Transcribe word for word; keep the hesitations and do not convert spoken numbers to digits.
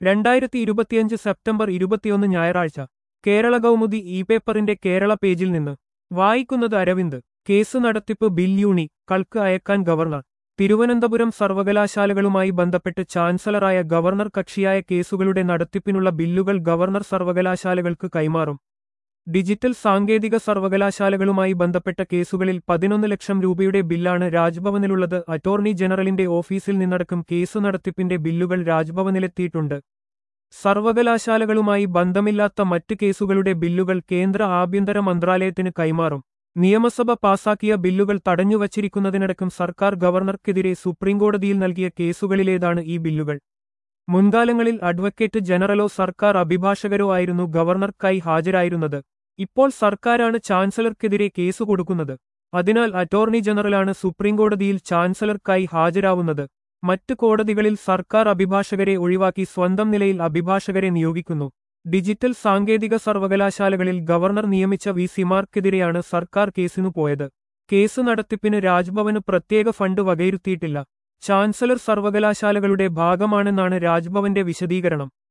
രണ്ടായിരത്തി ഇരുപത്തിയഞ്ച് സെപ്റ്റംബർ ഇരുപത്തിയൊന്ന് ഞായറാഴ്ച കേരള കൗമുദി ഇ പേപ്പറിന്റെ കേരള പേജിൽ നിന്ന് വായിക്കുന്നത് അരവിന്ദ്. കേസ് നടത്തിപ്പ് ബിൽ യൂണി കൾക്ക് അയക്കാൻ ഗവർണർ. തിരുവനന്തപുരം സർവകലാശാലകളുമായി ബന്ധപ്പെട്ട് ചാൻസലറായ ഗവർണർ കക്ഷിയായ കേസുകളുടെ നടത്തിപ്പിനുള്ള ബില്ലുകൾ ഗവർണർ സർവകലാശാലകൾക്ക് കൈമാറും. ഡിജിറ്റൽ സാങ്കേതിക സർവകലാശാലകളുമായി ബന്ധപ്പെട്ട കേസുകളിൽ പതിനൊന്ന് ലക്ഷം രൂപയുടെ ബില്ലാണ് രാജ്ഭവനിലുള്ളത്. അറ്റോർണി ജനറലിന്റെ ഓഫീസിൽ നിന്നടക്കം കേസ് നടത്തിപ്പിന്റെ ബില്ലുകൾ രാജ്ഭവനിലെത്തിയിട്ടുണ്ട്. സർവകലാശാലകളുമായി ബന്ധമില്ലാത്ത മറ്റ് കേസുകളുടെ ബില്ലുകൾ കേന്ദ്ര ആഭ്യന്തര മന്ത്രാലയത്തിന് കൈമാറും. നിയമസഭ പാസാക്കിയ ബില്ലുകൾ തടഞ്ഞുവച്ചിരിക്കുന്നതിനടക്കം സർക്കാർ ഗവർണർക്കെതിരെ സുപ്രീംകോടതിയിൽ നൽകിയ കേസുകളിലേതാണ് ഈ ബില്ലുകൾ. മുൻകാലങ്ങളിൽ അഡ്വക്കേറ്റ് ജനറലോ സർക്കാർ അഭിഭാഷകരോ ആയിരുന്നു ഗവർണർക്കായി ഹാജരായിരുന്നത്. ഇപ്പോൾ സർക്കാരാണ് ചാൻസലർക്കെതിരെ കേസ് കൊടുക്കുന്നത്. അതിനാൽ അറ്റോർണി ജനറലാണ് സുപ്രീംകോടതിയിൽ ചാൻസലർക്കായി ഹാജരാവുന്നത്. മറ്റ് കോടതികളിൽ സർക്കാർ അഭിഭാഷകരെ ഒഴിവാക്കി സ്വന്തം നിലയിൽ അഭിഭാഷകരെ നിയോഗിക്കുന്നു. ഡിജിറ്റൽ സാങ്കേതിക സർവകലാശാലകളിൽ ഗവർണർ നിയമിച്ച വി സിമാർക്കെതിരെയാണ് സർക്കാർ കേസിനു പോയത്. കേസ് നടത്തിപ്പിന് രാജ്ഭവന് പ്രത്യേക ഫണ്ട് വകയിരുത്തിയിട്ടില്ല. ചാൻസലർ സർവകലാശാലകളുടെ ഭാഗമാണെന്നാണ് രാജ്ഭവന്റെ വിശദീകരണം.